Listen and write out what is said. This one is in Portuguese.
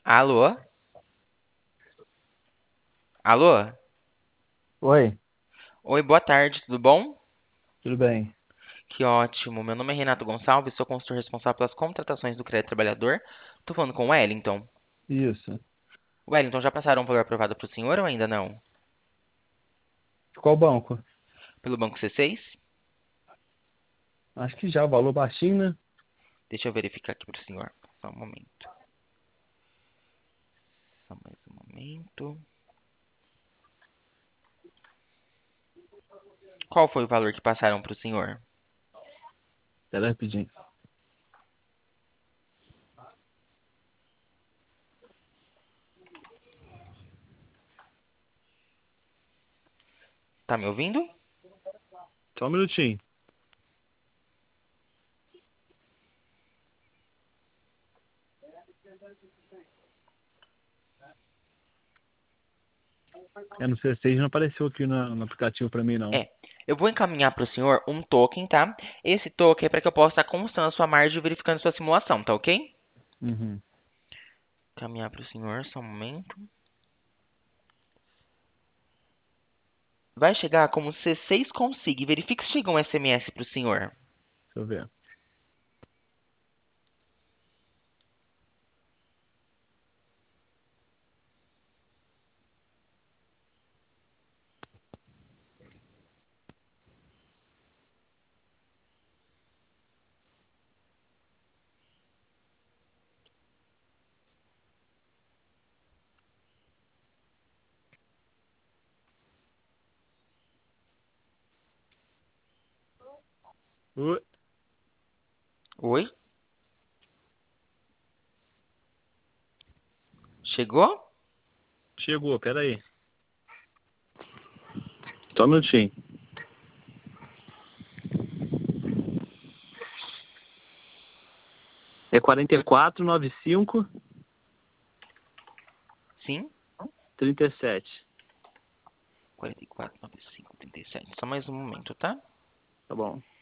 Alô? Alô? Oi, Oi, boa tarde, tudo bom? tudo bem? Que ótimo. Meu nome é Renato Gonçalves, sou consultor responsável pelas contratações do Crédito Trabalhador. Tô falando com o Wellington. Isso. Wellington, já passaram um valor aprovado para o senhor ou ainda não? Qual banco? Pelo Banco C6? Acho que já, o valor baixinho, né? Deixa eu verificar aqui para o senhor. Só um momento. Só mais um momento. Qual foi o valor que passaram para o senhor? Espera rapidinho. Tá me ouvindo? Só um minutinho. É, no C6 não apareceu aqui no aplicativo pra mim, não. É. Eu vou encaminhar para o senhor um token, tá? Esse token é para que eu possa estar constando a sua margem e verificando sua simulação, tá ok? Uhum. Encaminhar para o senhor, só um momento. Vai chegar como C6 Consig. Verifique se chegou um SMS para o senhor. Deixa eu ver. Oi, Oi? Chegou? chegou, pera aí. Só um minutinho. É 4495 Sim? 37. 449537. Só mais um momento, tá? Tá bom.